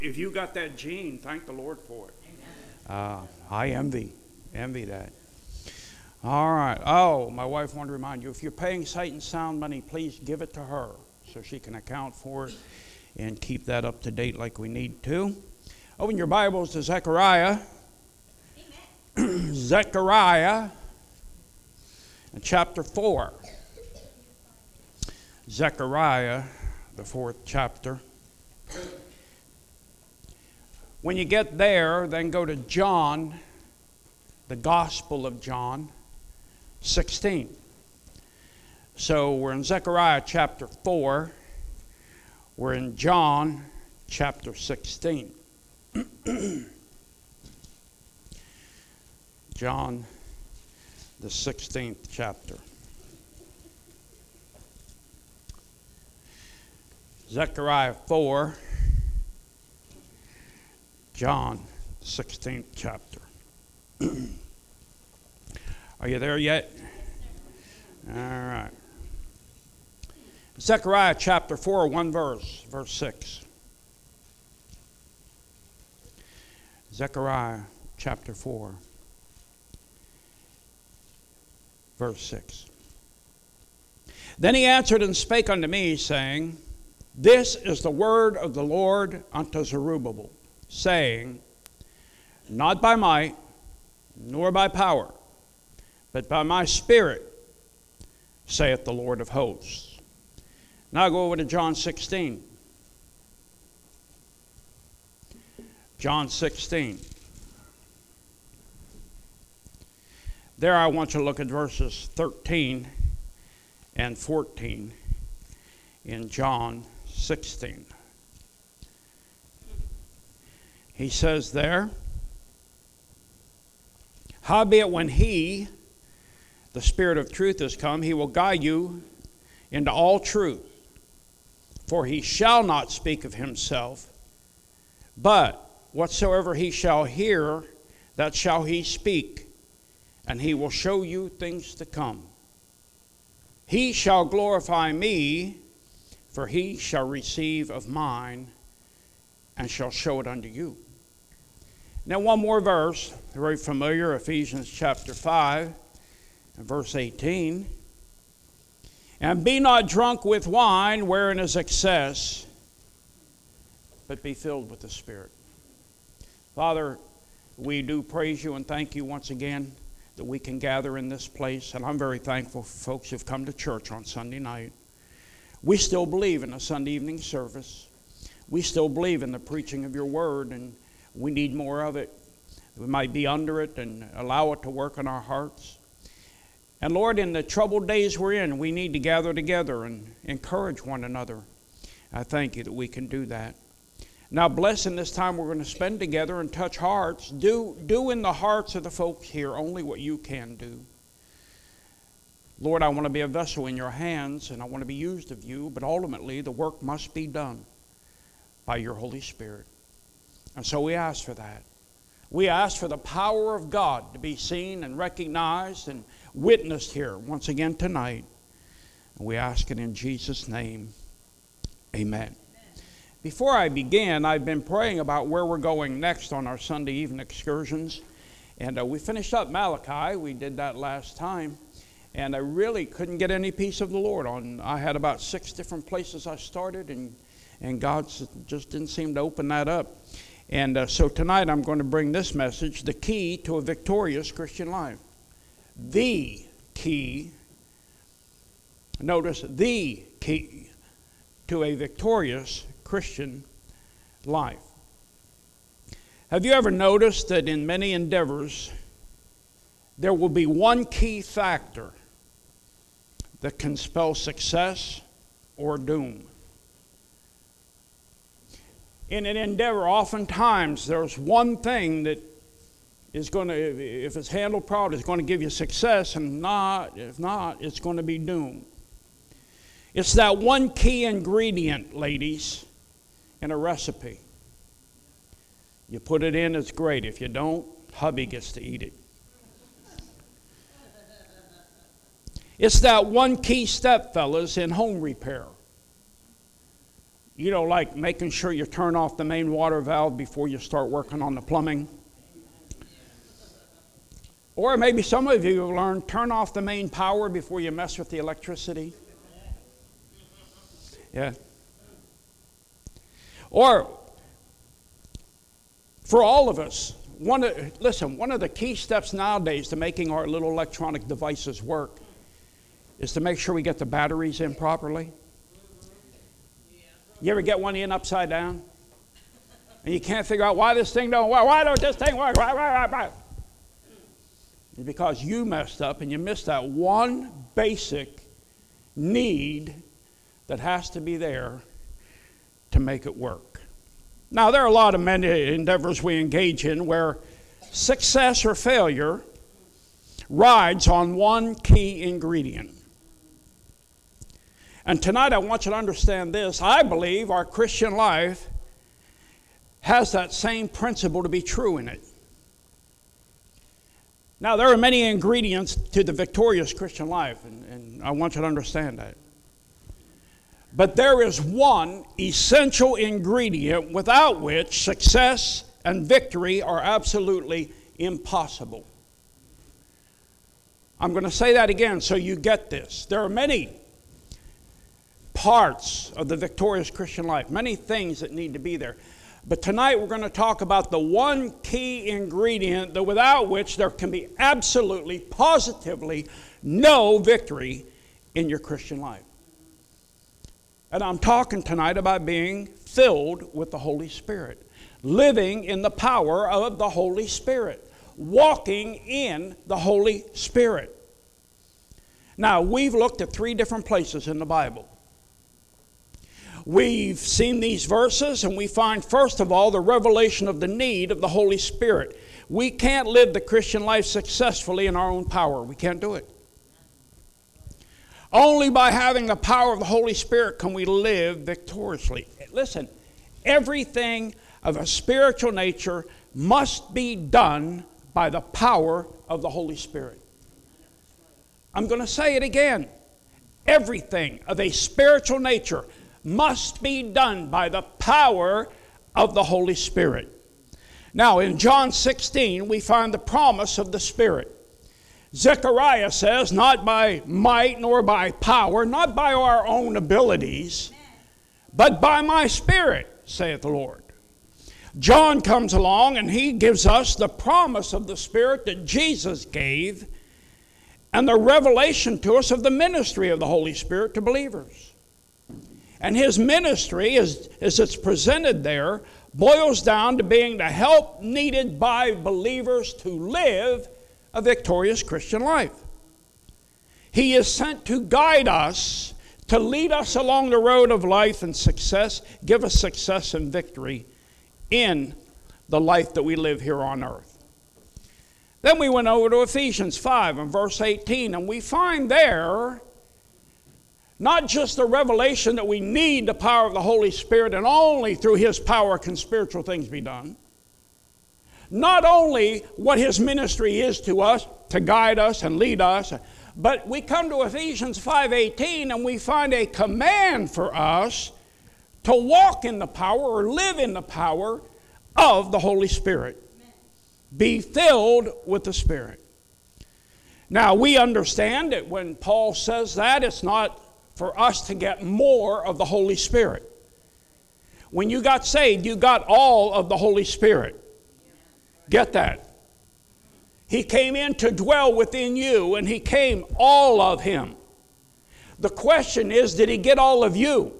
If you got that gene, thank the Lord for it. I envy that. All right. Oh, my wife wanted to remind you, if you're paying Sight and Sound money, please give it to her so she can account for it and keep that up to date like we need to. Open your Bibles to Zechariah. Zechariah, chapter 4. Zechariah, the 4th chapter. When you get there, then go to John, the Gospel of John, 16. So we're in Zechariah chapter 4. We're in John chapter 16. John, the 16th chapter. Zechariah 4, John, 16th chapter. Are you there yet? All right. Zechariah chapter 4, one verse, verse 6. Zechariah chapter 4, verse 6. Then he answered and spake unto me, saying, This is the word of the Lord unto Zerubbabel, saying, Not by might, nor by power, but by my Spirit, saith the Lord of hosts. Now go over to John 16. John 16. There I want you to look at verses 13 and 14 in John 16. He says there, Howbeit when he, the Spirit of truth, is come, he will guide you into all truth. For he shall not speak of himself, but whatsoever he shall hear, that shall he speak, and he will show you things to come. He shall glorify me, for he shall receive of mine, and shall show it unto you. Now one more verse, very familiar, Ephesians chapter 5, and verse 18. And be not drunk with wine, wherein is excess, but be filled with the Spirit. Father, we do praise you and thank you once again that we can gather in this place. And I'm very thankful for folks who've come to church on Sunday night. We still believe in a Sunday evening service. We still believe in the preaching of your word, and we need more of it. We might be under it and allow it to work in our hearts. And Lord, in the troubled days we're in, we need to gather together and encourage one another. I thank you that we can do that. Now bless in this time we're going to spend together and touch hearts. Do in the hearts of the folks here only what you can do. Lord, I want to be a vessel in your hands, and I want to be used of you, but ultimately the work must be done by your Holy Spirit. And so we ask for that. We ask for the power of God to be seen and recognized and witnessed here once again tonight. And we ask it in Jesus' name. Amen. Before I begin, I've been praying about where we're going next on our Sunday evening excursions. And we finished up Malachi. We did that last time. And I really couldn't get any peace of the Lord on. I had about 6 different places I started, and God just didn't seem to open that up. And so tonight I'm going to bring this message, the key to a victorious Christian life. The key, notice, the key to a victorious Christian life. Have you ever noticed that in many endeavors, there will be one key factor that can spell success or doom? In an endeavor, oftentimes there's one thing that is going to, if it's handled properly, is going to give you success, and if not, it's going to be doom. It's that one key ingredient, ladies, in a recipe. You put it in, it's great. If you don't, hubby gets to eat it. It's that one key step, fellas, in home repair. Like making sure you turn off the main water valve before you start working on the plumbing. Or maybe some of you have learned, turn off the main power before you mess with the electricity. Yeah. Or, for all of us, one of the key steps nowadays to making our little electronic devices work is to make sure we get the batteries in properly. You ever get one in upside down? And you can't figure out why this thing don't work. Why don't this thing work? Why? It's because you messed up and you missed that one basic need that has to be there to make it work. Now, there are a lot of many endeavors we engage in where success or failure rides on one key ingredient. And tonight I want you to understand this. I believe our Christian life has that same principle to be true in it. Now, there are many ingredients to the victorious Christian life, and I want you to understand that. But there is one essential ingredient without which success and victory are absolutely impossible. I'm going to say that again so you get this. There are many parts of the victorious Christian life, many things that need to be there. But tonight we're going to talk about the one key ingredient that without which there can be absolutely, positively no victory in your Christian life. And I'm talking tonight about being filled with the Holy Spirit, living in the power of the Holy Spirit, walking in the Holy Spirit. Now, we've looked at 3 different places in the Bible. We've seen these verses, and we find, first of all, the revelation of the need of the Holy Spirit. We can't live the Christian life successfully in our own power. We can't do it. Only by having the power of the Holy Spirit can we live victoriously. Listen, everything of a spiritual nature must be done by the power of the Holy Spirit. I'm going to say it again. Everything of a spiritual nature must be done by the power of the Holy Spirit. Now, in John 16, we find the promise of the Spirit. Zechariah says, not by might nor by power, not by our own abilities, but by my Spirit, saith the Lord. John comes along and he gives us the promise of the Spirit that Jesus gave and the revelation to us of the ministry of the Holy Spirit to believers. And his ministry, as it's presented there, boils down to being the help needed by believers to live a victorious Christian life. He is sent to guide us, to lead us along the road of life and success, give us success and victory in the life that we live here on earth. Then we went over to Ephesians 5 and verse 18, and we find there not just the revelation that we need the power of the Holy Spirit, and only through His power can spiritual things be done. Not only what His ministry is to us, to guide us and lead us, but we come to Ephesians 5:18 and we find a command for us to walk in the power or live in the power of the Holy Spirit. Be filled with the Spirit. Now, we understand that when Paul says that, it's not for us to get more of the Holy Spirit. When you got saved, you got all of the Holy Spirit. Get that. He came in to dwell within you, and He came all of Him. The question is, did He get all of you?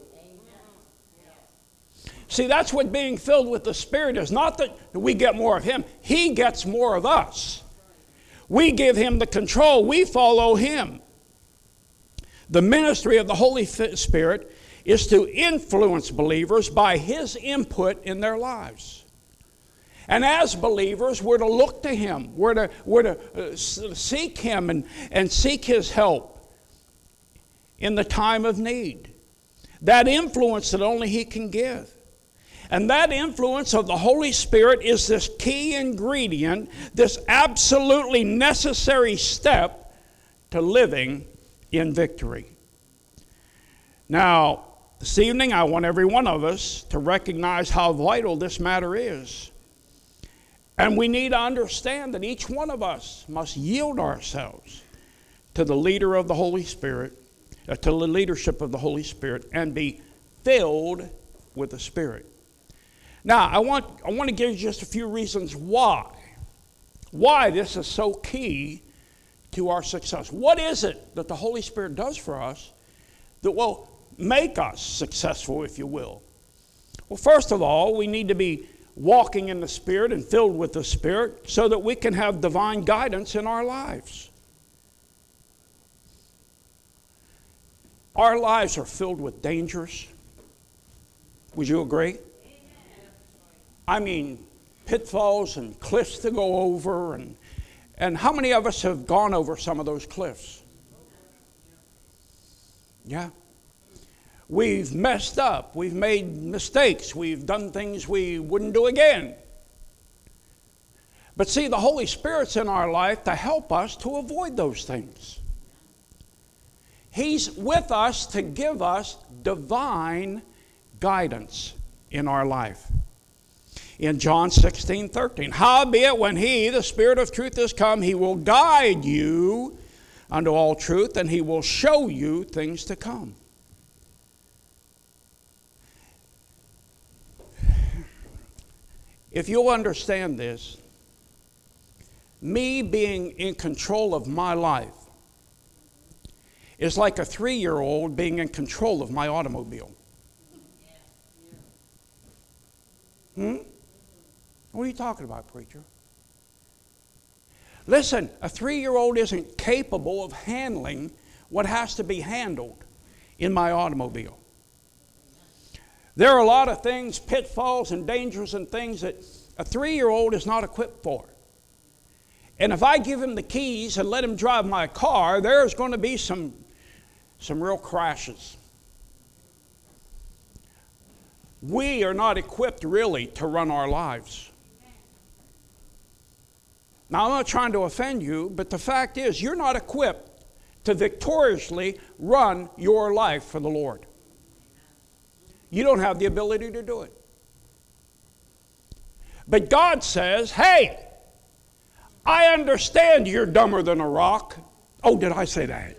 See, that's what being filled with the Spirit is. Not that we get more of Him. He gets more of us. We give Him the control. We follow Him. The ministry of the Holy Spirit is to influence believers by His input in their lives. And as believers, we're to look to Him. We're to seek Him and seek His help in the time of need. That influence that only He can give. And that influence of the Holy Spirit is this key ingredient, this absolutely necessary step to living in victory. Now, This evening, I want every one of us to recognize how vital this matter is. And we need to understand that each one of us must yield ourselves to the leader of the Holy Spirit, to the leadership of the Holy Spirit, and be filled with the Spirit. Now, I want to give you just a few reasons why this is so key to our success. What is it that the Holy Spirit does for us that will make us successful, if you will? Well, first of all, we need to be walking in the Spirit and filled with the Spirit so that we can have divine guidance in our lives. Our lives are filled with dangers. Would you agree? I mean, pitfalls and cliffs to go over. And how many of us have gone over some of those cliffs? Yeah. We've messed up. We've made mistakes. We've done things we wouldn't do again. But see, the Holy Spirit's in our life to help us to avoid those things. He's with us to give us divine guidance in our life. In John 16:13, howbeit when he, the Spirit of truth, is come, he will guide you unto all truth, and he will show you things to come. If you'll understand this, me being in control of my life is like a 3-year-old being in control of my automobile. What are you talking about, preacher? Listen, a 3-year-old isn't capable of handling what has to be handled in my automobile. There are a lot of things, pitfalls and dangers and things that a 3-year-old is not equipped for. And if I give him the keys and let him drive my car, there's going to be some real crashes. We are not equipped really to run our lives. Now, I'm not trying to offend you, but the fact is you're not equipped to victoriously run your life for the Lord. You don't have the ability to do it. But God says, hey, I understand you're dumber than a rock. Oh, did I say that?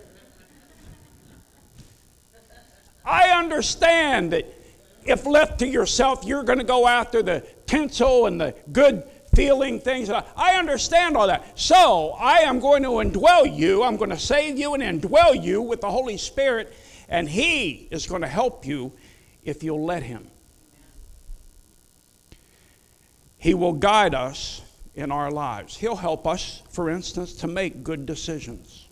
I understand that if left to yourself, you're going to go after the tinsel and the good feeling things. I understand all that. So I am going to indwell you. I'm going to save you and indwell you with the Holy Spirit. And He is going to help you if you'll let Him. He will guide us in our lives. He'll help us, for instance, to make good decisions.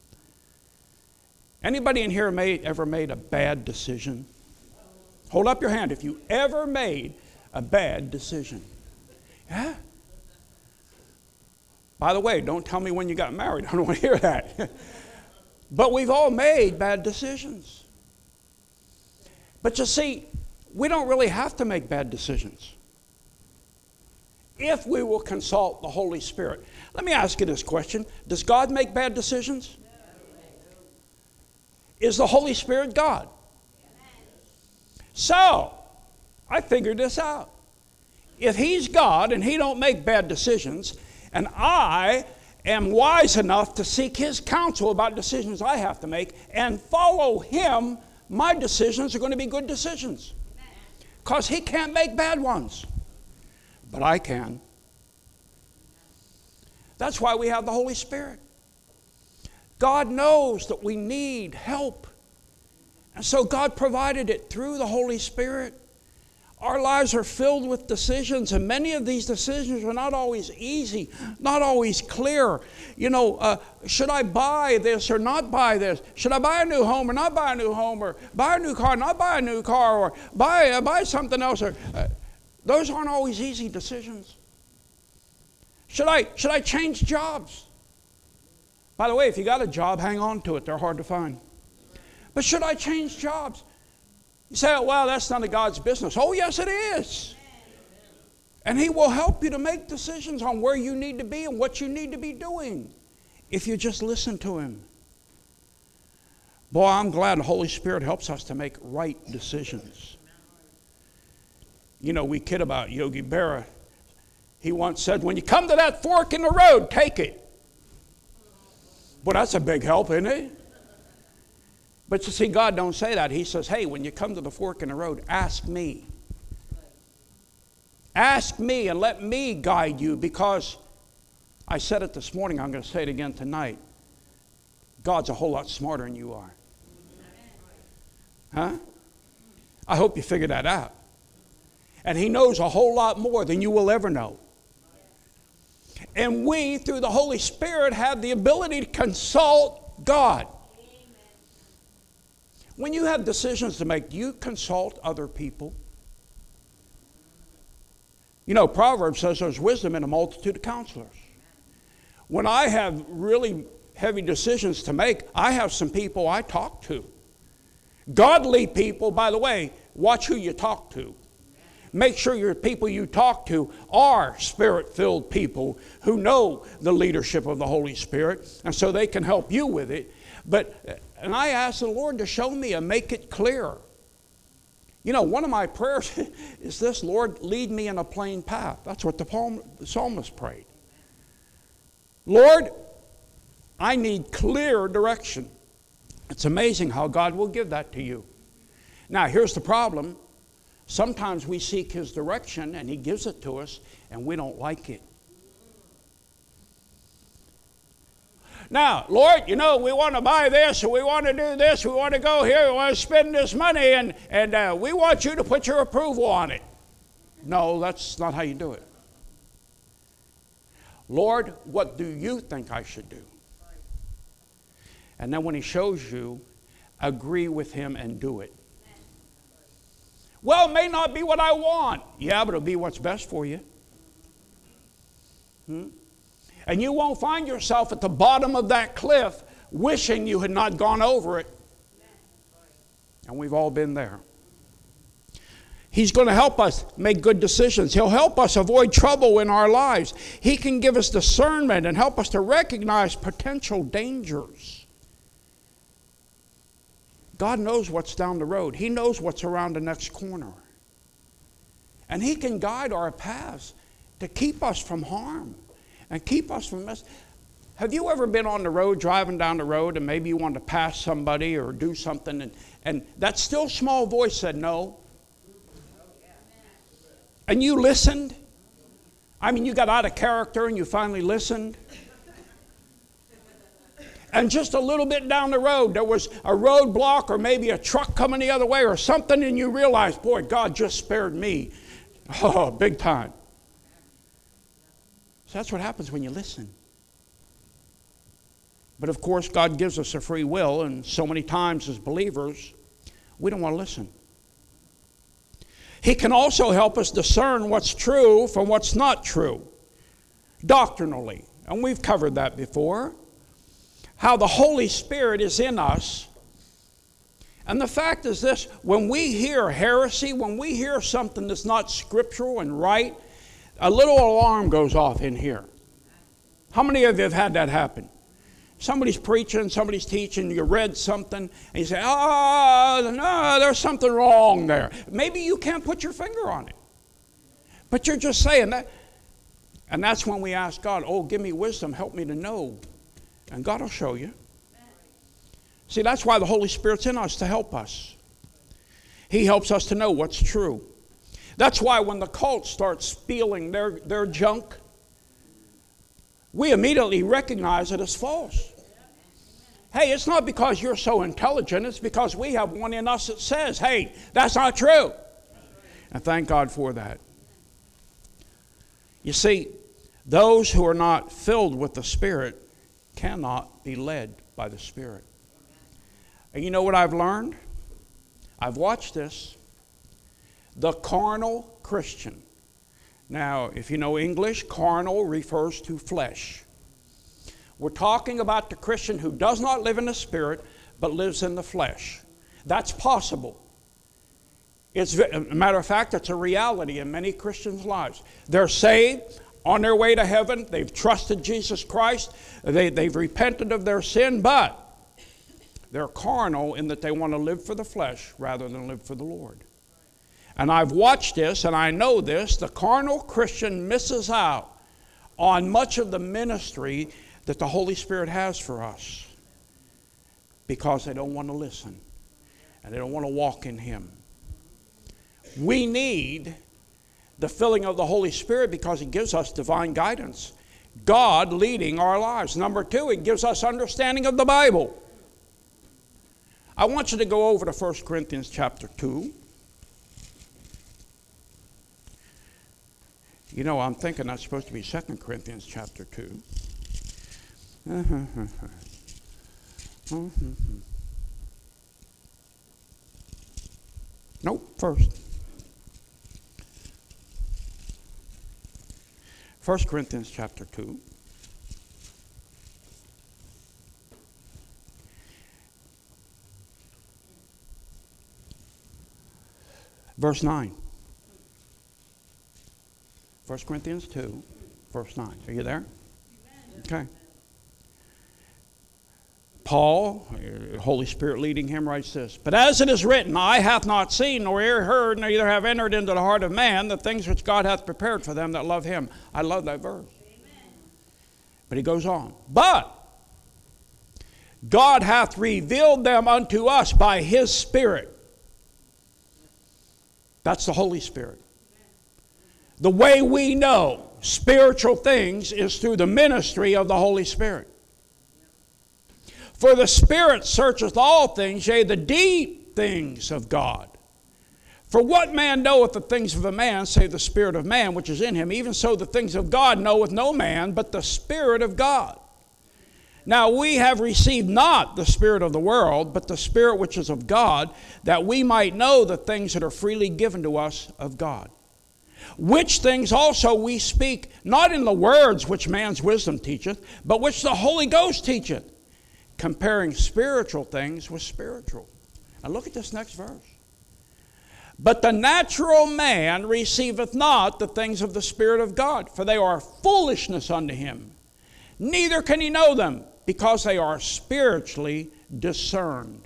Anybody in here ever made a bad decision? Hold up your hand if you ever made a bad decision. Yeah? By the way, don't tell me when you got married. I don't want to hear that. But we've all made bad decisions. But you see, we don't really have to make bad decisions if we will consult the Holy Spirit. Let me ask you this question. Does God make bad decisions? Is the Holy Spirit God? So, I figured this out. If He's God and He don't make bad decisions, and I am wise enough to seek His counsel about decisions I have to make and follow Him, my decisions are going to be good decisions. Because He can't make bad ones. But I can. That's why we have the Holy Spirit. God knows that we need help. And so God provided it through the Holy Spirit. Our lives are filled with decisions, and many of these decisions are not always easy, not always clear. You know, should I buy this or not buy this? Should I buy a new home or not buy a new home? Or buy a new car, not buy a new car? Or buy something else? Or, those aren't always easy decisions. Should I change jobs? By the way, if you got a job, hang on to it. They're hard to find. But should I change jobs? You say, well, that's none of God's business. Oh, yes, it is. And He will help you to make decisions on where you need to be and what you need to be doing if you just listen to Him. Boy, I'm glad the Holy Spirit helps us to make right decisions. You know, we kid about Yogi Berra. He once said, when you come to that fork in the road, take it. Well, that's a big help, isn't it? But you see, God don't say that. He says, hey, when you come to the fork in the road, ask me. Ask me and let me guide you, because I said it this morning, I'm going to say it again tonight. God's a whole lot smarter than you are. Huh? I hope you figured that out. And He knows a whole lot more than you will ever know. And we, through the Holy Spirit, have the ability to consult God. When you have decisions to make, do you consult other people? You know, Proverbs says there's wisdom in a multitude of counselors. When I have really heavy decisions to make, I have some people I talk to. Godly people, by the way, watch who you talk to. Make sure your people you talk to are Spirit-filled people who know the leadership of the Holy Spirit, and so they can help you with it. And I ask the Lord to show me and make it clear. You know, one of my prayers is this: Lord, lead me in a plain path. That's what the psalmist prayed. Lord, I need clear direction. It's amazing how God will give that to you. Now, here's the problem. Sometimes we seek His direction and He gives it to us and we don't like it. Now, Lord, you know, we want to buy this, or we want to do this, we want to go here, we want to spend this money, and we want you to put your approval on it. No, that's not how you do it. Lord, what do you think I should do? And then when He shows you, agree with Him and do it. Well, it may not be what I want. Yeah, but it'll be what's best for you. And you won't find yourself at the bottom of that cliff wishing you had not gone over it. And we've all been there. He's going to help us make good decisions. He'll help us avoid trouble in our lives. He can give us discernment and help us to recognize potential dangers. God knows what's down the road. He knows what's around the next corner. And He can guide our paths to keep us from harm and keep us from mess. Have you ever been on the road, driving down the road, and maybe you wanted to pass somebody or do something, and that still small voice said no? And you listened? I mean, you got out of character and you finally listened? And just a little bit down the road, there was a roadblock or maybe a truck coming the other way or something, and you realized, boy, God just spared me. Oh, big time. So that's what happens when you listen. But of course, God gives us a free will, and so many times as believers, we don't want to listen. He can also help us discern what's true from what's not true, doctrinally. And we've covered that before. How the Holy Spirit is in us. And the fact is this: when we hear heresy, when we hear something that's not scriptural and right, a little alarm goes off in here. How many of you have had that happen? Somebody's preaching, somebody's teaching, you read something, and you say, oh, no, there's something wrong there. Maybe you can't put your finger on it. But you're just saying that. And that's when we ask God, oh, give me wisdom, help me to know. And God will show you. See, that's why the Holy Spirit's in us, to help us. He helps us to know what's true. That's why when the cult starts spilling their junk, we immediately recognize it as false. Hey, it's not because you're so intelligent. It's because we have one in us that says, hey, that's not true. And thank God for that. You see, those who are not filled with the Spirit cannot be led by the Spirit. And you know what I've learned? I've watched this. The carnal Christian. Now, if you know English, carnal refers to flesh. We're talking about the Christian who does not live in the Spirit, but lives in the flesh. That's possible. As a matter of fact, it's a reality in many Christians' lives. They're saved, on their way to heaven. They've trusted Jesus Christ. They've repented of their sin, but They're carnal in that they want to live for the flesh rather than live for the Lord. And I've watched this and I know this. The carnal Christian misses out on much of the ministry that the Holy Spirit has for us because they don't want to listen and they don't want to walk in Him. We need the filling of the Holy Spirit because it gives us divine guidance. God leading our lives. Number two, it gives us understanding of the Bible. I want you to go over to 1 Corinthians chapter 2. You know, I'm thinking that's supposed to be 2 Corinthians chapter 2. Nope, first. 1 Corinthians chapter 2. Verse 9. 1 Corinthians 2, verse 9. Are you there? Okay. Paul, Holy Spirit leading him, writes this. But as it is written, eye hath not seen, nor ear heard, neither have entered into the heart of man the things which God hath prepared for them that love Him. I love that verse. Amen. But he goes on. But God hath revealed them unto us by His Spirit. That's the Holy Spirit. The way we know spiritual things is through the ministry of the Holy Spirit. For the Spirit searcheth all things, yea, the deep things of God. For what man knoweth the things of a man, save the Spirit of man which is in him? Even so the things of God knoweth no man, but the Spirit of God. Now we have received not the spirit of the world, but the Spirit which is of God, that we might know the things that are freely given to us of God. Which things also we speak, not in the words which man's wisdom teacheth, but which the Holy Ghost teacheth, comparing spiritual things with spiritual. Now look at this next verse. But the natural man receiveth not the things of the Spirit of God, for they are foolishness unto him. Neither can he know them, because they are spiritually discerned.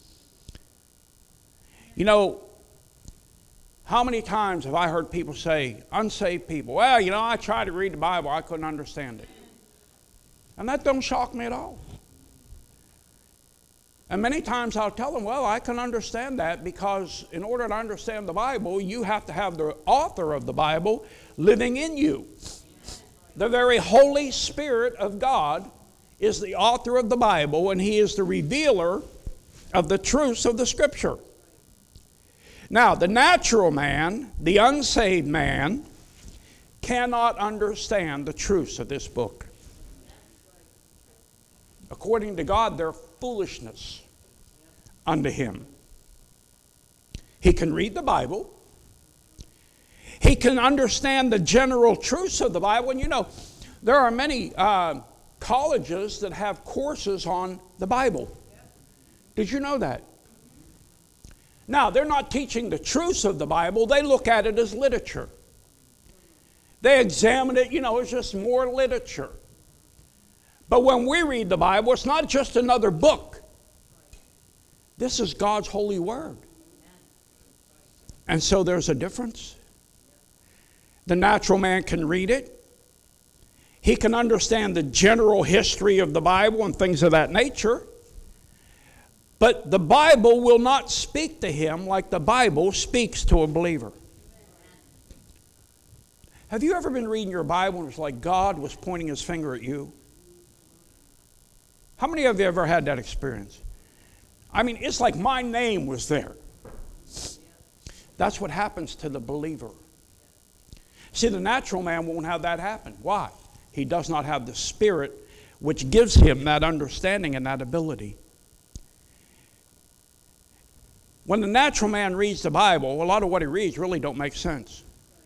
You know, how many times have I heard people say, unsaved people, well, you know, I tried to read the Bible, I couldn't understand it. And that don't shock me at all. And many times I'll tell them, well, I can understand that because in order to understand the Bible, you have to have the author of the Bible living in you. The very Holy Spirit of God is the author of the Bible, and He is the revealer of the truths of the Scripture. Now, the natural man, the unsaved man, cannot understand the truths of this book. According to God, they're foolishness unto him. He can read the Bible. He can understand the general truths of the Bible. And you know, there are many colleges that have courses on the Bible. Did you know that? Now, they're not teaching the truths of the Bible. They look at it as literature. They examine it, you know, it's just more literature. But when we read the Bible, it's not just another book. This is God's holy word. And so there's a difference. The natural man can read it. He can understand the general history of the Bible and things of that nature. But the Bible will not speak to him like the Bible speaks to a believer. Have you ever been reading your Bible and it's like God was pointing His finger at you? How many of you ever had that experience? I mean, it's like my name was there. That's what happens to the believer. See, the natural man won't have that happen. Why? He does not have the Spirit which gives him that understanding and that ability. When the natural man reads the Bible, a lot of what he reads really don't make sense.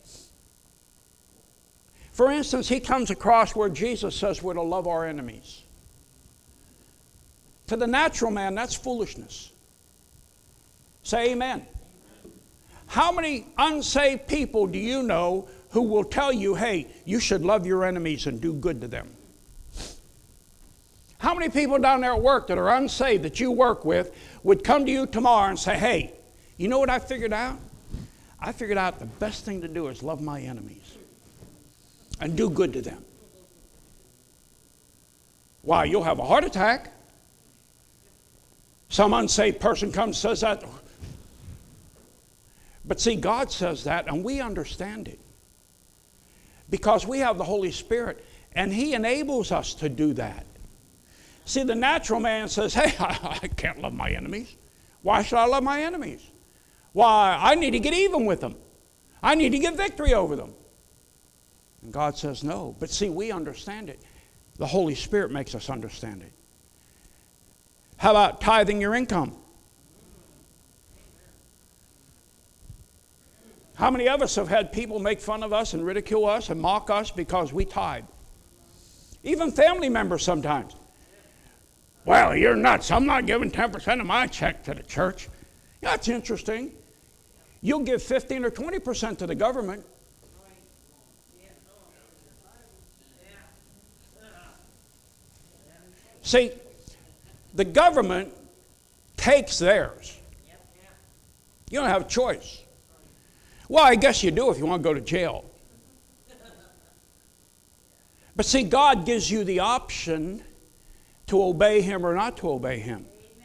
For instance, he comes across where Jesus says we're to love our enemies. To the natural man, that's foolishness. Say amen. How many unsaved people do you know who will tell you, hey, you should love your enemies and do good to them? How many people down there at work that are unsaved that you work with would come to you tomorrow and say, hey, you know what I figured out? I figured out the best thing to do is love my enemies and do good to them. Why? You'll have a heart attack. Some unsaved person comes and says that. But see, God says that, and we understand it. Because we have the Holy Spirit, and He enables us to do that. See, the natural man says, hey, I can't love my enemies. Why should I love my enemies? Why, I need to get even with them. I need to get victory over them. And God says no. But see, we understand it. The Holy Spirit makes us understand it. How about tithing your income? How many of us have had people make fun of us and ridicule us and mock us because we tithe? Even family members sometimes. Well, you're nuts. I'm not giving 10% of my check to the church. That's interesting. You'll give 15 or 20% to the government. See, the government takes theirs. You don't have a choice. Well, I guess you do if you want to go to jail. But see, God gives you the option to obey Him or not to obey Him.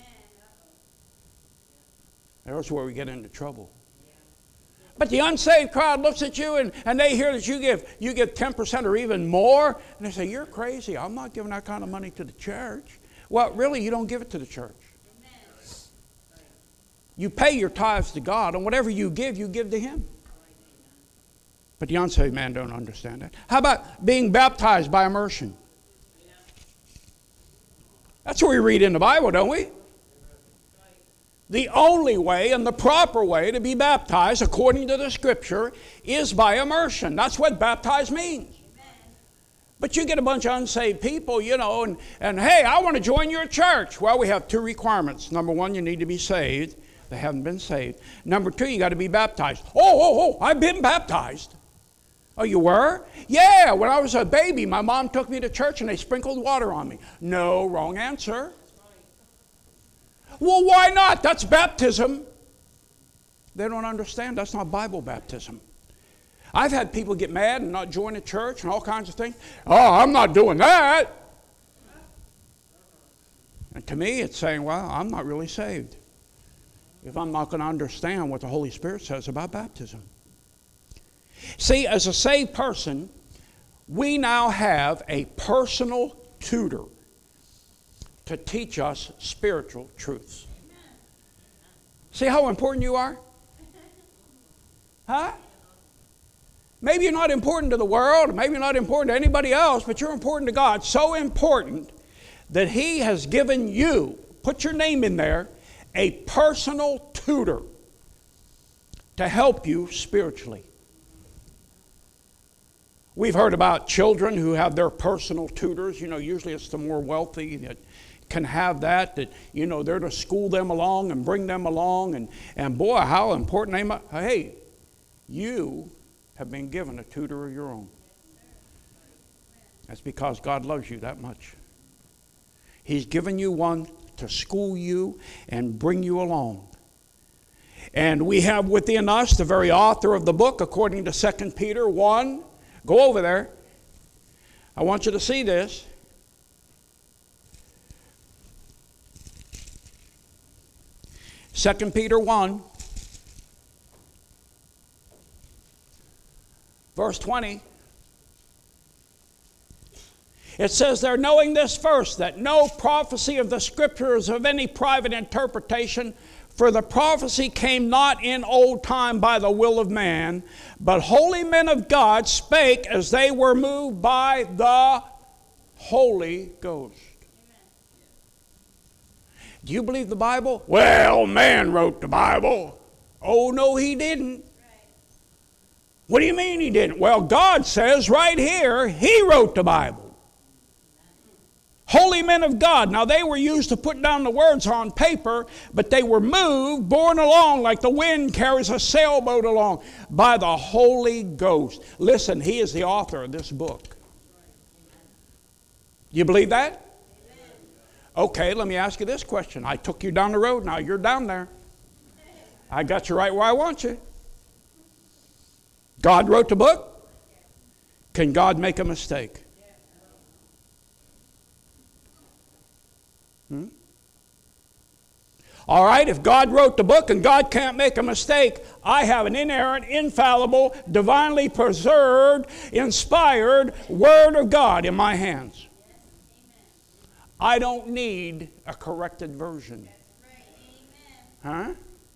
There's where we get into trouble. But the unsaved crowd looks at you and they hear that you give 10% or even more, and they say, you're crazy. I'm not giving that kind of money to the church. Well, really, you don't give it to the church. You pay your tithes to God, and whatever you give to Him. But the unsaved man don't understand that. How about being baptized by immersion? That's what we read in the Bible, don't we? The only way and the proper way to be baptized, according to the Scripture, is by immersion. That's what baptized means. But you get a bunch of unsaved people, and hey, I want to join your church. Well, we have two requirements. Number one, you need to be saved. They haven't been saved. Number two, you got to be baptized. Oh, I've been baptized. Oh, you were? Yeah, when I was a baby, my mom took me to church and they sprinkled water on me. No, wrong answer. Well, why not? That's baptism. They don't understand. That's not Bible baptism. I've had people get mad and not join a church and all kinds of things. Oh, I'm not doing that. And to me, it's saying, well, I'm not really saved if I'm not going to understand what the Holy Spirit says about baptism. See, as a saved person, we now have a personal tutor to teach us spiritual truths. See how important you are? Huh? Maybe you're not important to the world, maybe you're not important to anybody else, but you're important to God. So important that He has given you, put your name in there, a personal tutor to help you spiritually. We've heard about children who have their personal tutors. Usually it's the more wealthy that can have that they're to school them along and bring them along. And boy, how important they might. Hey, you have been given a tutor of your own. That's because God loves you that much. He's given you one to school you and bring you along. And we have within us the very author of the book, according to 2 Peter 1. Go over there. I want you to see this. Second Peter 1, verse 20. It says there, knowing this first, that no prophecy of the Scripture is of any private interpretation, for the prophecy came not in old time by the will of man, but holy men of God spake as they were moved by the Holy Ghost. Do you believe the Bible? Well, man wrote the Bible. Oh, no, he didn't. What do you mean he didn't? Well, God says right here, He wrote the Bible. Holy men of God. Now, they were used to put down the words on paper, but they were moved, borne along like the wind carries a sailboat along by the Holy Ghost. Listen, He is the author of this book. Do you believe that? Okay, let me ask you this question. I took you down the road. Now you're down there. I got you right where I want you. God wrote the book. Can God make a mistake? All right, if God wrote the book and God can't make a mistake, I have an inerrant, infallible, divinely preserved, inspired Word of God in my hands. I don't need a corrected version. Huh?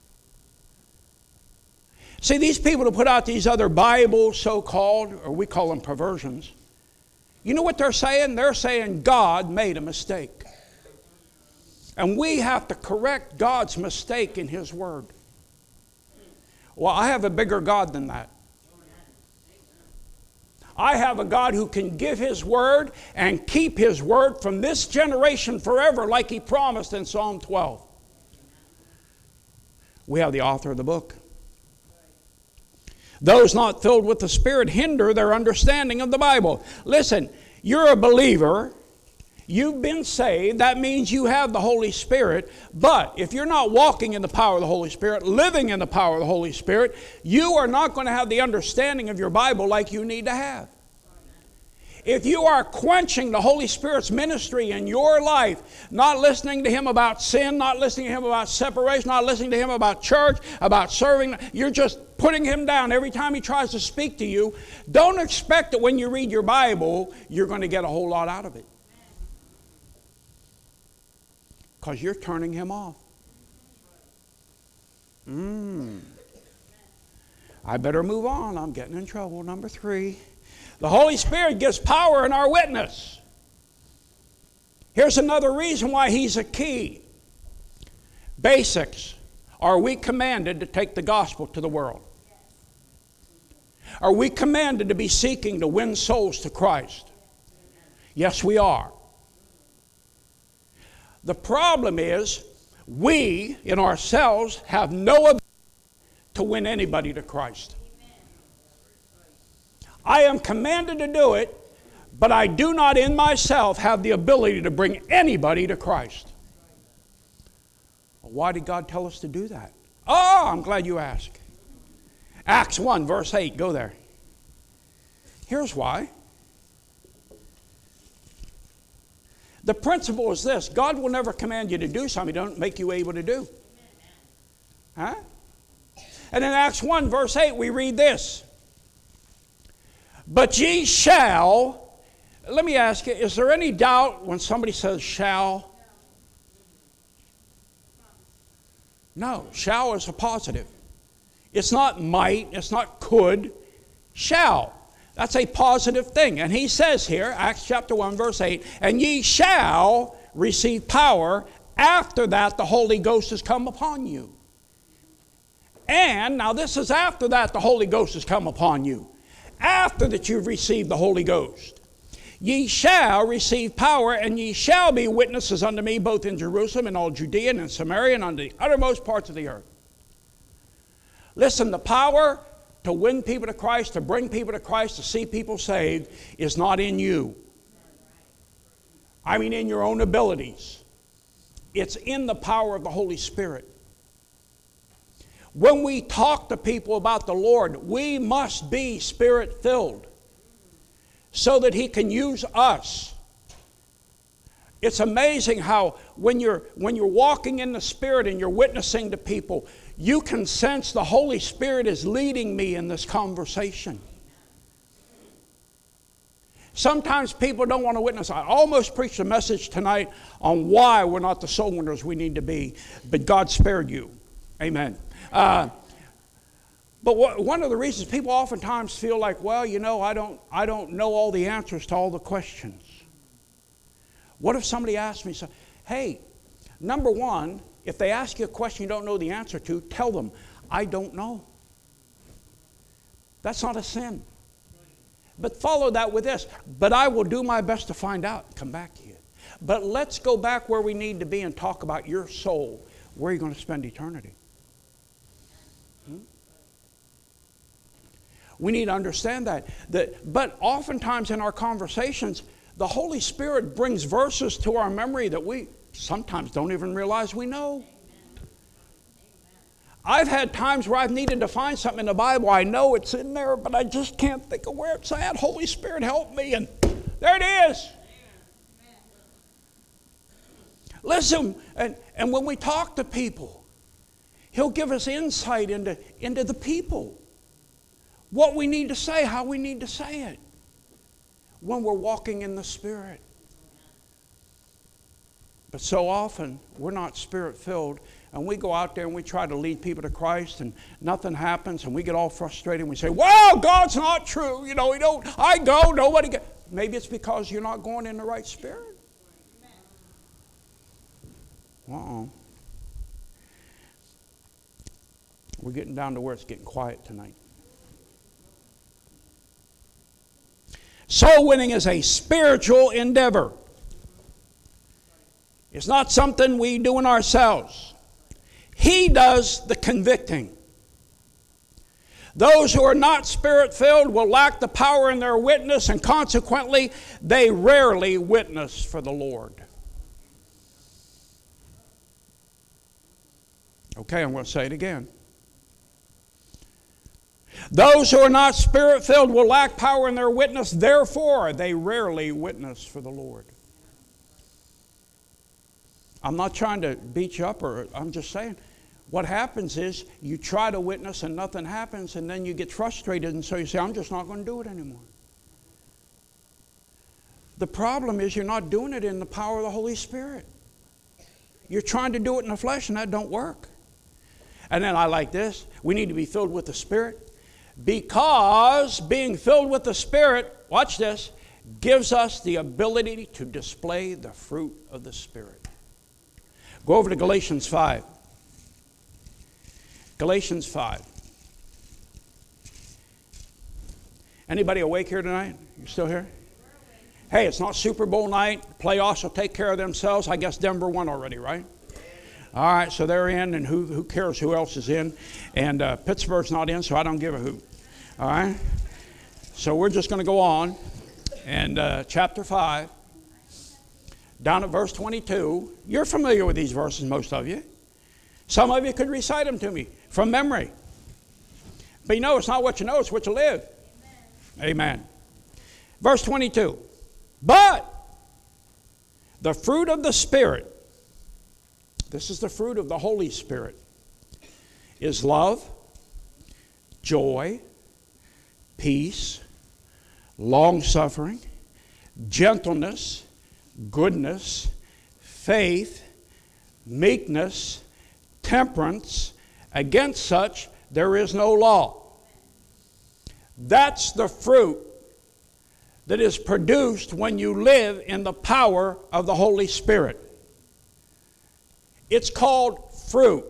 See, these people who put out these other Bibles, so-called, or we call them perversions, you know what they're saying? They're saying God made a mistake. And we have to correct God's mistake in His Word. Well, I have a bigger God than that. I have a God who can give His Word and keep His Word from this generation forever, like He promised in Psalm 12. We have the author of the book. Those not filled with the Spirit hinder their understanding of the Bible. Listen, you're a believer. You've been saved. That means you have the Holy Spirit. But if you're not walking in the power of the Holy Spirit, living in the power of the Holy Spirit, you are not going to have the understanding of your Bible like you need to have. If you are quenching the Holy Spirit's ministry in your life, not listening to Him about sin, not listening to Him about separation, not listening to Him about church, about serving, you're just putting Him down every time He tries to speak to you, don't expect that when you read your Bible, you're going to get a whole lot out of it. Because you're turning Him off. I better move on. I'm getting in trouble. Number 3. The Holy Spirit gives power in our witness. Here's another reason why He's a key. Basics. Are we commanded to take the gospel to the world? Are we commanded to be seeking to win souls to Christ? Yes, we are. The problem is, we, in ourselves, have no ability to win anybody to Christ. I am commanded to do it, but I do not in myself have the ability to bring anybody to Christ. Well, why did God tell us to do that? Oh, I'm glad you asked. Acts 1, verse 8, go there. Here's why. The principle is this: God will never command you to do something He don't make you able to do. Huh? And in Acts 1, verse 8, we read this. But ye shall, let me ask you, is there any doubt when somebody says shall? No, shall is a positive. It's not might, it's not could, shall. That's a positive thing. And He says here, Acts chapter 1, verse 8, and ye shall receive power. After that, the Holy Ghost has come upon you. And, now this is after that the Holy Ghost has come upon you. After that you've received the Holy Ghost. Ye shall receive power, and ye shall be witnesses unto me, both in Jerusalem and all Judea and Samaria and unto the uttermost parts of the earth. Listen, the power to win people to Christ, to bring people to Christ, to see people saved, is not in you. I mean in your own abilities. It's in the power of the Holy Spirit. When we talk to people about the Lord, we must be Spirit-filled so that He can use us. It's amazing how when you're walking in the Spirit and you're witnessing to people, you can sense the Holy Spirit is leading me in this conversation. Sometimes people don't want to witness. I almost preached a message tonight on why we're not the soul winners we need to be, but God spared you. Amen. But one of the reasons people oftentimes feel like, well, you know, I don't know all the answers to all the questions. What if somebody asked me, hey, number one, if they ask you a question you don't know the answer to, tell them, I don't know. That's not a sin. But follow that with this, but I will do my best to find out, come back to you. But let's go back where we need to be and talk about your soul. Where are you going to spend eternity? We need to understand that. But oftentimes in our conversations, the Holy Spirit brings verses to our memory that we sometimes don't even realize we know. I've had times where I've needed to find something in the Bible. I know it's in there, but I just can't think of where it's at. Holy Spirit, help me. And there it is. Listen, and when we talk to people, He'll give us insight into the people. What we need to say, how we need to say it. When we're walking in the Spirit. But so often, we're not Spirit-filled. And we go out there and we try to lead people to Christ and nothing happens and we get all frustrated and we say, well, God's not true. You know, I go, nobody goes. Maybe it's because you're not going in the right spirit. We're getting down to where it's getting quiet tonight. Soul winning is a spiritual endeavor. It's not something we do in ourselves. He does the convicting. Those who are not Spirit-filled will lack the power in their witness, and consequently, they rarely witness for the Lord. Okay, I'm going to say it again. Those who are not Spirit-filled will lack power in their witness, therefore, they rarely witness for the Lord. I'm not trying to beat you up, I'm just saying, what happens is you try to witness and nothing happens, and then you get frustrated, and so you say, I'm just not going to do it anymore. The problem is you're not doing it in the power of the Holy Spirit. You're trying to do it in the flesh, and that don't work. And then I like this. We need to be filled with the Spirit, because being filled with the Spirit, watch this, gives us the ability to display the fruit of the Spirit. Go over to Galatians 5. Galatians 5. Anybody awake here tonight? You still here? Hey, it's not Super Bowl night. Playoffs will take care of themselves. I guess Denver won already, right? All right, so they're in, and who cares who else is in? And Pittsburgh's not in, so I don't give a hoot. All right? So we're just going to go on. And chapter 5, down at verse 22. You're familiar with these verses, most of you. Some of you could recite them to me from memory. But you know, it's not what you know, it's what you live. Amen. Verse 22. But the fruit of the Spirit, this is the fruit of the Holy Spirit, is love, joy, peace, long-suffering, gentleness, goodness, faith, meekness, temperance. Against such there is no law. That's the fruit that is produced when you live in the power of the Holy Spirit. It's called fruit.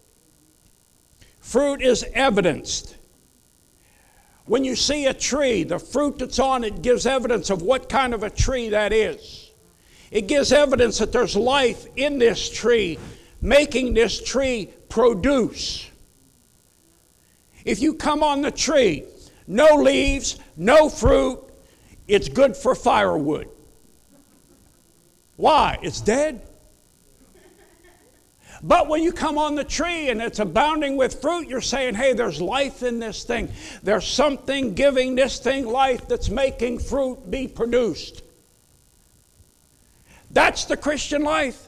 Fruit is evidenced. When you see a tree, the fruit that's on it gives evidence of what kind of a tree that is. It gives evidence that there's life in this tree, making this tree produce. If you come on the tree, no leaves, no fruit, it's good for firewood. Why? It's dead. But when you come on the tree and it's abounding with fruit, you're saying, hey, there's life in this thing. There's something giving this thing life that's making fruit be produced. That's the Christian life.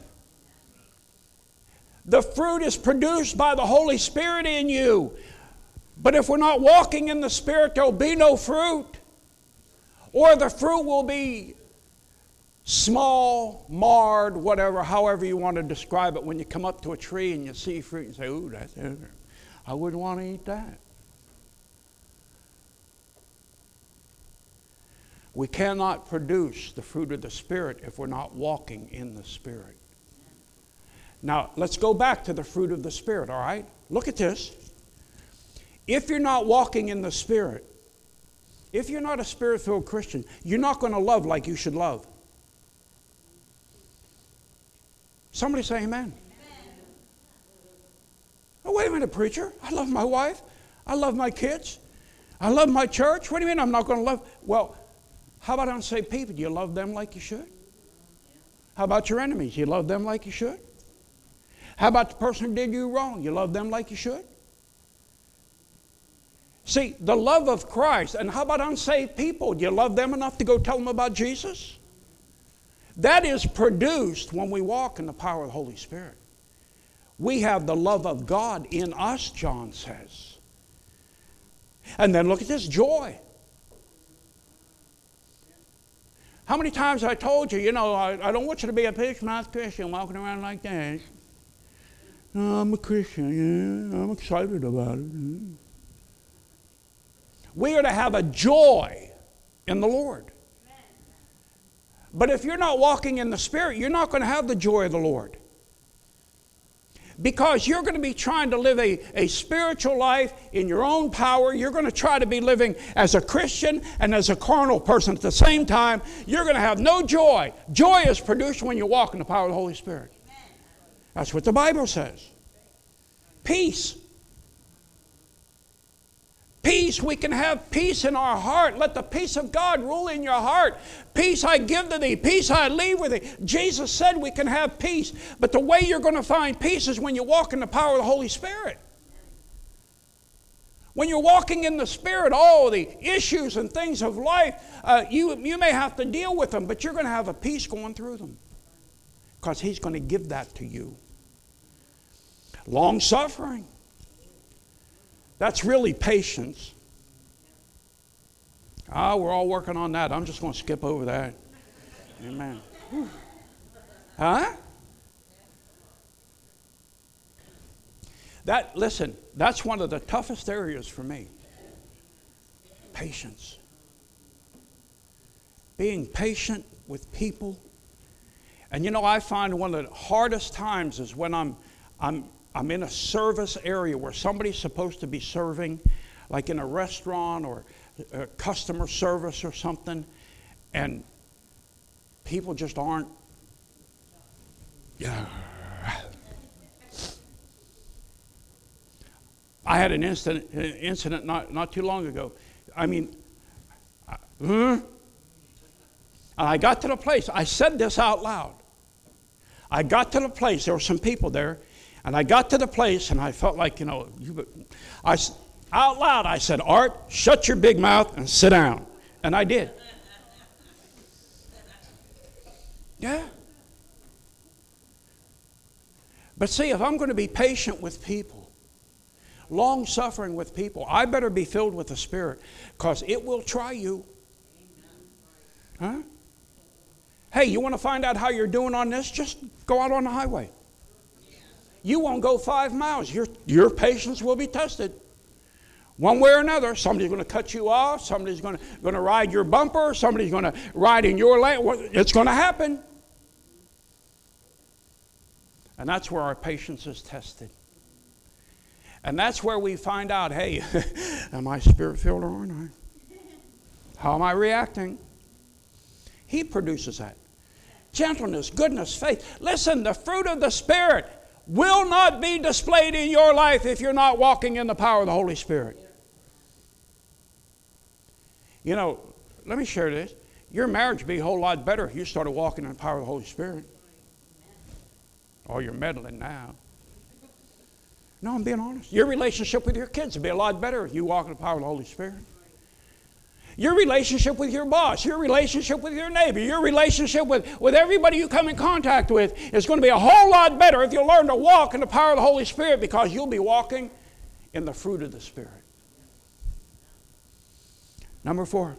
The fruit is produced by the Holy Spirit in you. But if we're not walking in the Spirit, there'll be no fruit. Or the fruit will be small, marred, whatever, however you want to describe it. When you come up to a tree and you see fruit and say, ooh, that's it. I wouldn't want to eat that. We cannot produce the fruit of the Spirit if we're not walking in the Spirit. Now, let's go back to the fruit of the Spirit, all right? Look at this. If you're not walking in the Spirit, if you're not a Spirit-filled Christian, you're not going to love like you should love. Somebody say amen. Amen. Oh, wait a minute, preacher. I love my wife. I love my kids. I love my church. What do you mean I'm not going to love? Well, how about unsaved people? Do you love them like you should? How about your enemies? You love them like you should? How about the person who did you wrong? You love them like you should? See, the love of Christ. And how about unsaved people? Do you love them enough to go tell them about Jesus? That is produced when we walk in the power of the Holy Spirit. We have the love of God in us, John says. And then look at this joy. How many times I told you, I don't want you to be a pitch-mouth Christian walking around like this. No, I'm a Christian, yeah, I'm excited about it. We are to have a joy in the Lord. But if you're not walking in the Spirit, you're not going to have the joy of the Lord. Because you're going to be trying to live a spiritual life in your own power. You're going to try to be living as a Christian and as a carnal person at the same time. You're going to have no joy. Joy is produced when you walk in the power of the Holy Spirit. That's what the Bible says. Peace. Peace, we can have peace in our heart. Let the peace of God rule in your heart. Peace I give to thee, peace I leave with thee. Jesus said we can have peace. But the way you're going to find peace is when you walk in the power of the Holy Spirit. When you're walking in the Spirit, all the issues and things of life, you may have to deal with them, but you're going to have a peace going through them. Because He's going to give that to you. Long suffering. That's really patience. We're all working on that. I'm just going to skip over that. Amen. Huh? Listen, that's one of the toughest areas for me. Patience. Being patient with people. And I find one of the hardest times is when I'm in a service area where somebody's supposed to be serving, like in a restaurant or a customer service or something, and people just aren't. Yeah. I had an incident not too long ago. And I got to the place. I said this out loud. I got to the place. There were some people there. And I got to the place, and I felt like, out loud, I said, Art, shut your big mouth and sit down. And I did. Yeah. But see, if I'm going to be patient with people, long-suffering with people, I better be filled with the Spirit, because it will try you. Huh? Hey, you want to find out how you're doing on this? Just go out on the highway. You won't go 5 miles. Your patience will be tested. One way or another, somebody's going to cut you off. Somebody's going to ride your bumper. Somebody's going to ride in your lane. It's going to happen. And that's where our patience is tested. And that's where we find out, hey, am I Spirit-filled or aren't I? How am I reacting? He produces that. Gentleness, goodness, faith. Listen, the fruit of the Spirit will not be displayed in your life if you're not walking in the power of the Holy Spirit. Let me share this. Your marriage would be a whole lot better if you started walking in the power of the Holy Spirit. Oh, you're meddling now. No, I'm being honest. Your relationship with your kids would be a lot better if you walk in the power of the Holy Spirit. Your relationship with your boss, your relationship with your neighbor, your relationship with everybody you come in contact with is going to be a whole lot better if you learn to walk in the power of the Holy Spirit, because you'll be walking in the fruit of the Spirit. Number 5.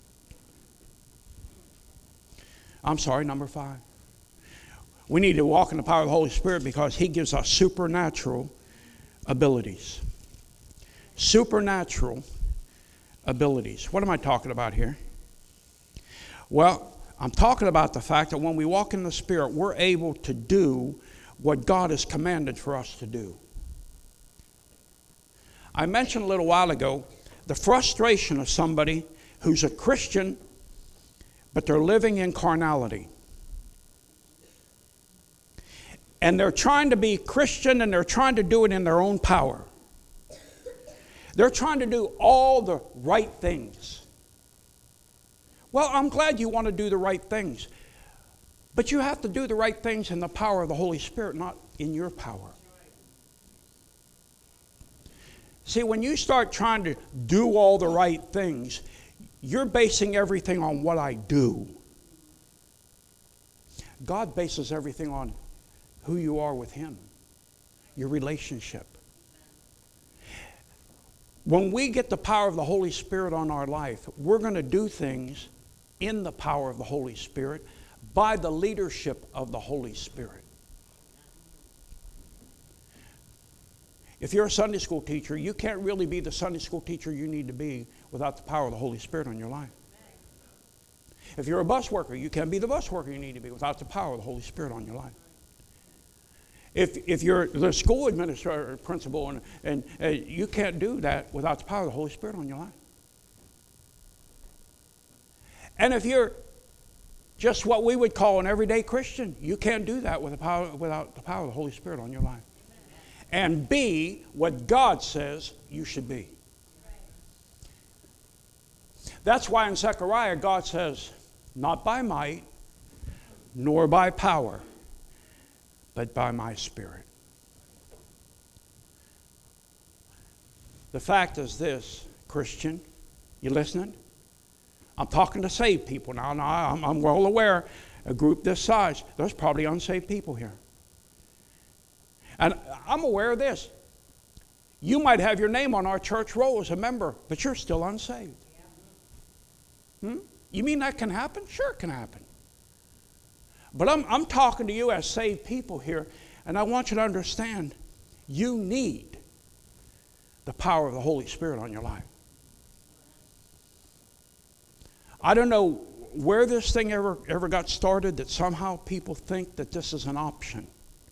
We need to walk in the power of the Holy Spirit because He gives us supernatural abilities. Supernatural abilities. What am I talking about here? Well, I'm talking about the fact that when we walk in the Spirit, we're able to do what God has commanded for us to do. I mentioned a little while ago the frustration of somebody who's a Christian, but they're living in carnality. And they're trying to be Christian, and they're trying to do it in their own power. They're trying to do all the right things. Well, I'm glad you want to do the right things. But you have to do the right things in the power of the Holy Spirit, not in your power. See, when you start trying to do all the right things, you're basing everything on what I do. God bases everything on who you are with Him, your relationship. When we get the power of the Holy Spirit on our life, we're going to do things in the power of the Holy Spirit by the leadership of the Holy Spirit. If you're a Sunday school teacher, you can't really be the Sunday school teacher you need to be without the power of the Holy Spirit on your life. If you're a bus worker, you can't be the bus worker you need to be without the power of the Holy Spirit on your life. If you're the school administrator or principal, and you can't do that without the power of the Holy Spirit on your life. And if you're just what we would call an everyday Christian, you can't do that without the power of the Holy Spirit on your life. And be what God says you should be. That's why in Zechariah God says, not by might, nor by power, but by my Spirit. The fact is this, Christian, you listening? I'm talking to saved people now. Now I'm well aware, a group this size, there's probably unsaved people here. And I'm aware of this. You might have your name on our church roll as a member, but you're still unsaved. You mean that can happen? Sure it can happen. But I'm talking to you as saved people here, and I want you to understand, you need the power of the Holy Spirit on your life. I don't know where this thing ever got started, that somehow people think that this is an option.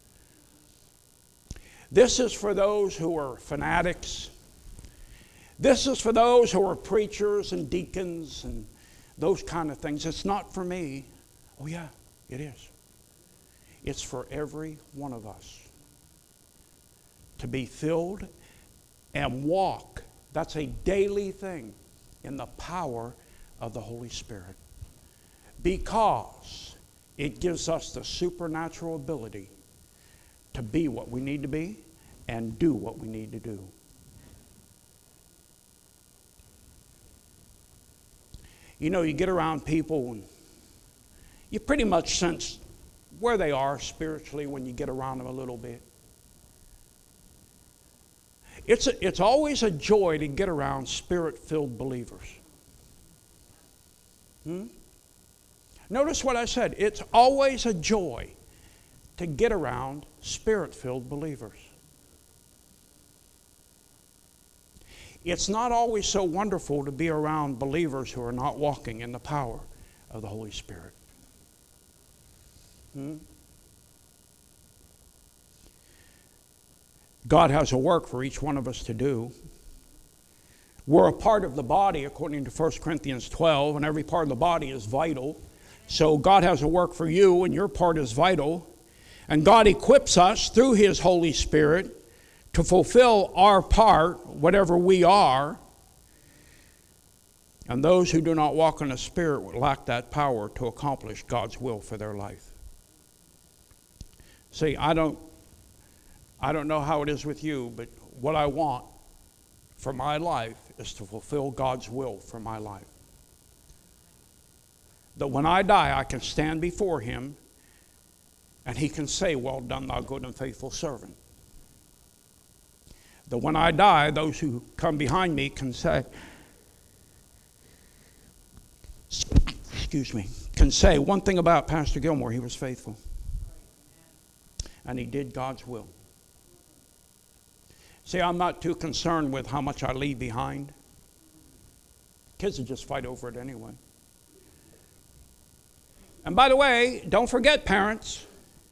This is for those who are fanatics. This is for those who are preachers and deacons and those kind of things. It's not for me. Oh yeah, it is. It's for every one of us to be filled and walk. That's a daily thing in the power of the Holy Spirit, because it gives us the supernatural ability to be what we need to be and do what we need to do. You know, you get around people and you pretty much sense where they are spiritually when you get around them a little bit. It's always a joy to get around Spirit-filled believers. Notice what I said. It's always a joy to get around Spirit-filled believers. It's not always so wonderful to be around believers who are not walking in the power of the Holy Spirit. God has a work for each one of us to do. We're a part of the body according to 1 Corinthians 12, and every part of the body is vital. So God has a work for you, and your part is vital. And God equips us through His Holy Spirit to fulfill our part, whatever we are. And those who do not walk in the Spirit will lack that power to accomplish God's will for their life. See, I don't know how it is with you, but what I want for my life is to fulfill God's will for my life. That when I die, I can stand before Him and He can say, "Well done, thou good and faithful servant." That when I die, those who come behind me can say, can say one thing about Pastor Gilmore: he was faithful. And he did God's will. See, I'm not too concerned with how much I leave behind. Kids will just fight over it anyway. And by the way, don't forget, parents,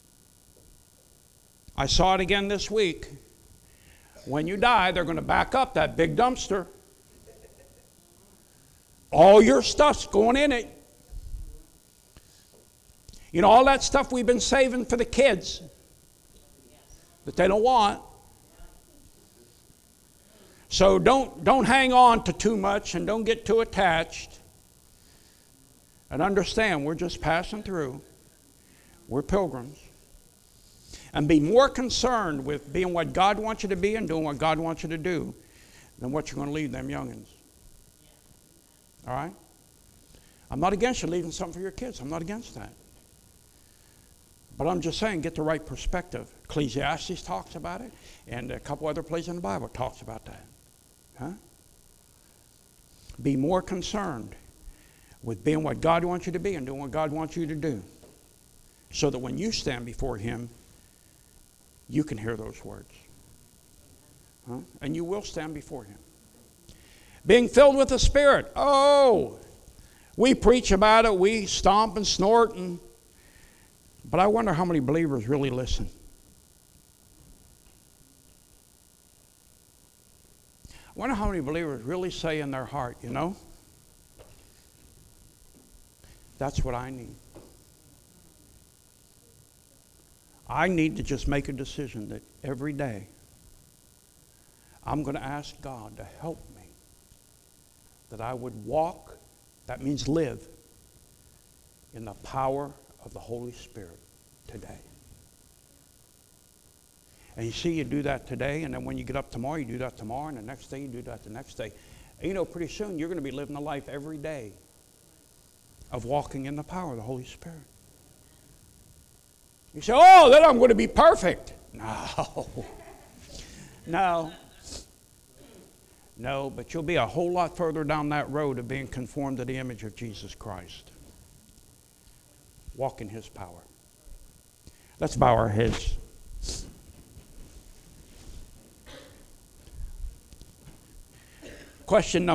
I saw it again this week. When you die, they're going to back up that big dumpster. All your stuff's going in it. You know, all that stuff we've been saving for the kids that they don't want. So don't hang on to too much and don't get too attached. And understand, we're just passing through. We're pilgrims. And be more concerned with being what God wants you to be and doing what God wants you to do than what you're going to leave them youngins. All right? I'm not against you leaving something for your kids. I'm not against that. But I'm just saying, get the right perspective. Ecclesiastes talks about it, and a couple other places in the Bible talks about that. Huh? Be more concerned with being what God wants you to be and doing what God wants you to do, so that when you stand before Him, you can hear those words. Huh? And you will stand before Him. Being filled with the Spirit. Oh, we preach about it, we stomp and snort, but I wonder how many believers really listen. I wonder how many believers really say in their heart, you know, that's what I need. I need to just make a decision that every day I'm going to ask God to help me, that I would walk, that means live, in the power of the Holy Spirit today. And you see, you do that today, and then when you get up tomorrow, you do that tomorrow, and the next day, you do that the next day. And you know, pretty soon, you're going to be living a life every day of walking in the power of the Holy Spirit. You say, oh, then I'm going to be perfect. No. No. No, but you'll be a whole lot further down that road of being conformed to the image of Jesus Christ. Walk in His power. Let's bow our heads. Question number